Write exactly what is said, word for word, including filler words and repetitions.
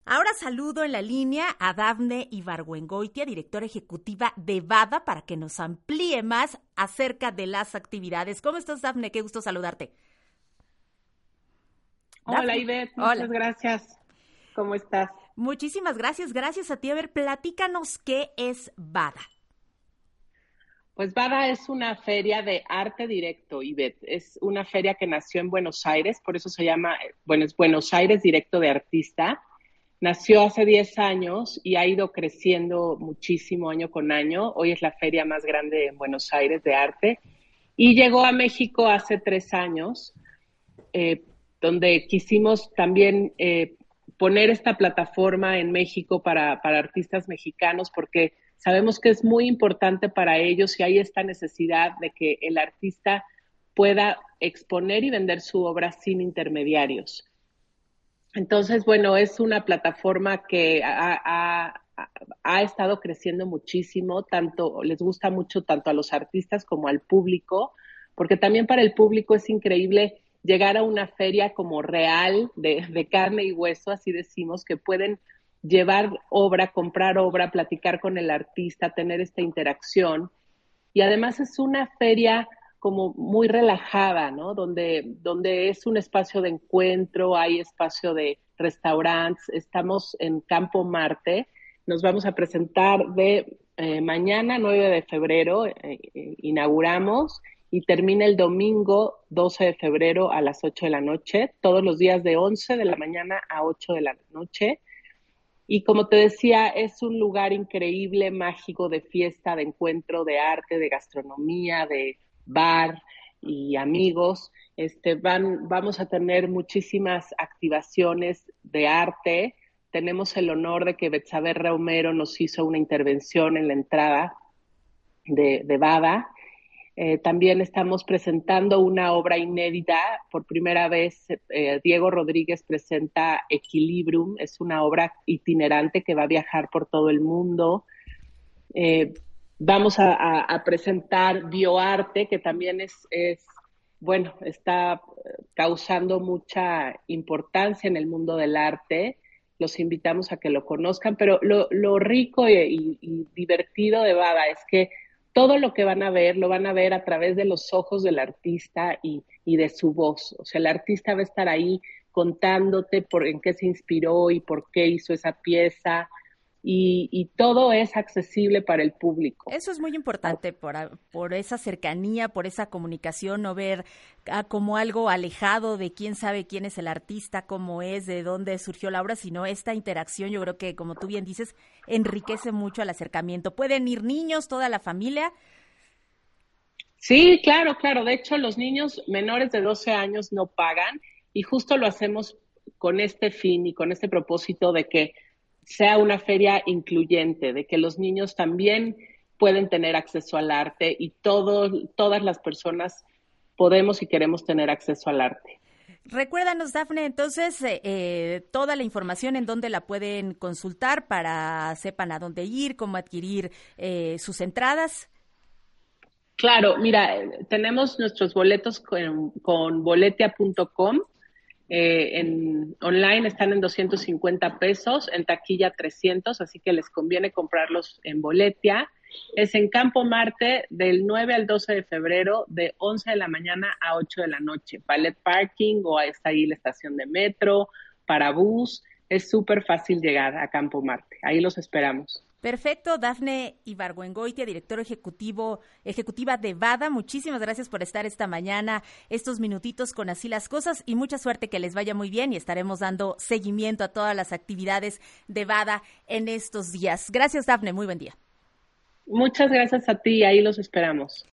Ahora saludo en la línea a Dafne Ibargüengoitia, directora ejecutiva de VADA, para que nos amplíe más acerca de las actividades. ¿Cómo estás, Dafne? Qué gusto saludarte. Hola, Dafne. Ivette, muchas Hola. gracias. ¿Cómo estás? Muchísimas gracias, gracias a ti. A ver, platícanos qué es VADA. Pues VADA es una feria de arte directo, Ivette. Es una feria que nació en Buenos Aires, por eso se llama, bueno, es Buenos Aires Directo de Artista. Nació hace diez años y ha ido creciendo muchísimo año con año. Hoy es la feria más grande en Buenos Aires de arte. Y llegó a México hace tres años, eh, donde quisimos también eh, poner esta plataforma en México para, para artistas mexicanos, porque sabemos que es muy importante para ellos y hay esta necesidad de que el artista pueda exponer y vender su obra sin intermediarios. Entonces, bueno, es una plataforma que ha, ha, ha estado creciendo muchísimo, tanto les gusta mucho tanto a los artistas como al público, porque también para el público es increíble llegar a una feria como real, de, de carne y hueso, así decimos, que pueden llevar obra, comprar obra, platicar con el artista, tener esta interacción. Y además es una feria como muy relajada, ¿no? Donde, donde es un espacio de encuentro, hay espacio de restaurantes, estamos en Campo Marte, nos vamos a presentar de eh, mañana, nueve de febrero, eh, eh, inauguramos y termina el domingo doce de febrero a las ocho de la noche, todos los días de once de la mañana a ocho de la noche. Y como te decía, es un lugar increíble, mágico, de fiesta, de encuentro, de arte, de gastronomía, de bar y amigos. Este, van, vamos a tener muchísimas activaciones de arte. Tenemos el honor de que Betsabe Romero nos hizo una intervención en la entrada de, de VADA. Eh, también estamos presentando una obra inédita. Por primera vez, eh, Diego Rodríguez presenta Equilibrium. Es una obra itinerante que va a viajar por todo el mundo. Eh, vamos a, a, a presentar Bioarte, que también es, es, bueno, está causando mucha importancia en el mundo del arte. Los invitamos a que lo conozcan, pero lo, lo rico y, y, y divertido de VADA es que todo lo que van a ver, lo van a ver a través de los ojos del artista y, y de su voz. O sea, el artista va a estar ahí contándote por en qué se inspiró y por qué hizo esa pieza. Y, y todo es accesible para el público. Eso es muy importante por, por esa cercanía, por esa comunicación, no ver ah, como algo alejado de quién sabe quién es el artista, cómo es, de dónde surgió la obra, sino esta interacción, yo creo que, como tú bien dices, enriquece mucho el acercamiento. ¿Pueden ir niños, toda la familia? Sí, claro, claro. De hecho, los niños menores de doce años no pagan y justo lo hacemos con este fin y con este propósito de que sea una feria incluyente, de que los niños también pueden tener acceso al arte y todo, todas las personas podemos y queremos tener acceso al arte. Recuérdanos, Dafne, entonces, eh, eh, toda la información en dónde la pueden consultar para sepan a dónde ir, cómo adquirir eh, sus entradas. Claro, mira, tenemos nuestros boletos con, con boletia punto com. Eh, en online están en doscientos cincuenta pesos, en taquilla trescientos, así que les conviene comprarlos en Boletia. Es en Campo Marte del nueve al doce de febrero, de once de la mañana a ocho de la noche. Ballet Parking o está ahí la estación de metro, para bus. Es súper fácil llegar a Campo Marte. Ahí los esperamos. Perfecto, Dafne Ibargüengoitia, director ejecutivo, ejecutiva de VADA, muchísimas gracias por estar esta mañana, estos minutitos con Así las Cosas y mucha suerte, que les vaya muy bien y estaremos dando seguimiento a todas las actividades de VADA en estos días. Gracias, Dafne, muy buen día. Muchas gracias a ti, ahí los esperamos.